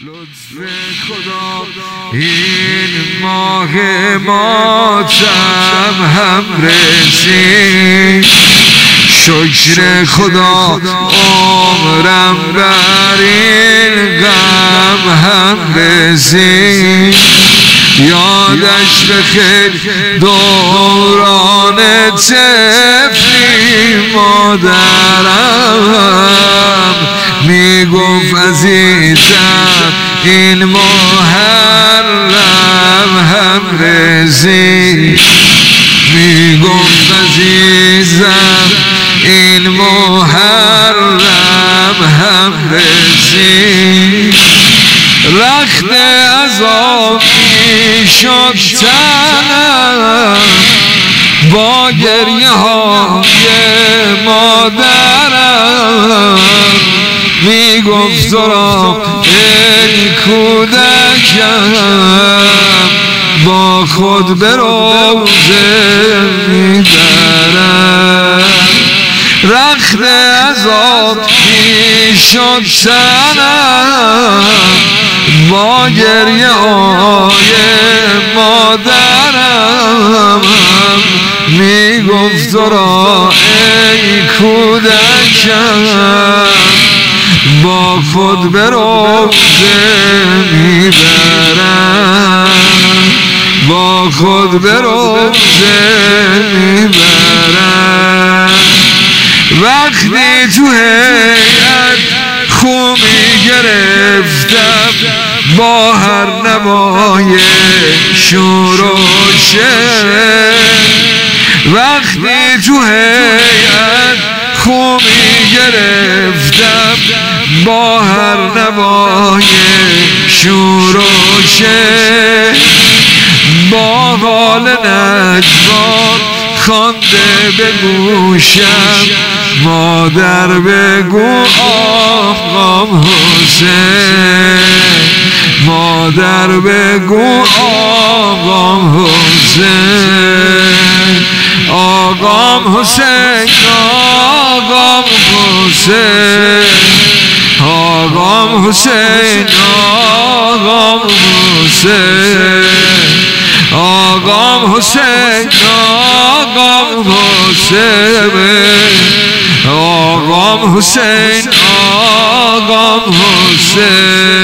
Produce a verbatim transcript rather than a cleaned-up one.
لطف خدا این ماه ماتم هم رسید، شکر خدا عمرم بر این غم هم رسید. یادش بخیر دوران طفلی مادرم میگفت عزیزم این محرم هم رسید، میگفت عزیزم این محرم هم رسید. رخت عذاب میشد تنم با گریه های مادرم، میگفت تو را ای کودکم با خود به روزه میبرم. رخت عذاب میشد تنم با گریه های مادرم، میگفت تو را ای کودکم با خود به روزه میبرم، با خود به روزه میبرم. وقتی تو هیئت خو میگرفتم با هر نوای شور و شعر، وقتی تو هیئت خو میگرفتم با هر نوای شور و شعر، با حال نجوان خوانده به گوشم مادر بگو آقام حسین، مادر بگو آقام حسین، آقام حسین، آقام حسین، آقام حسین، آقام حسین، آقام حسین، آقام حسین، آقام حسین، آقام حسین.